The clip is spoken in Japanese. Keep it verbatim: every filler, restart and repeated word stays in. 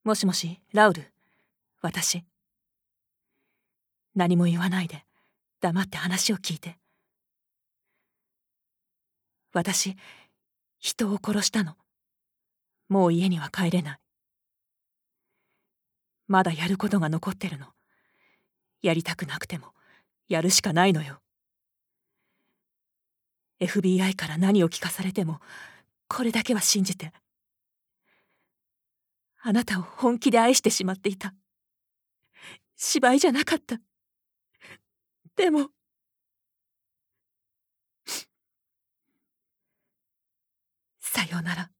もしもし、ラウル。私。何も言わないで、黙って話を聞いて。私、人を殺したの。もう家には帰れない。まだやることが残ってるの。やりたくなくても、やるしかないのよ。エフビーアイ から何を聞かされても、これだけは信じて。あなたを本気で愛してしまっていた。芝居じゃなかった。でも、さようなら。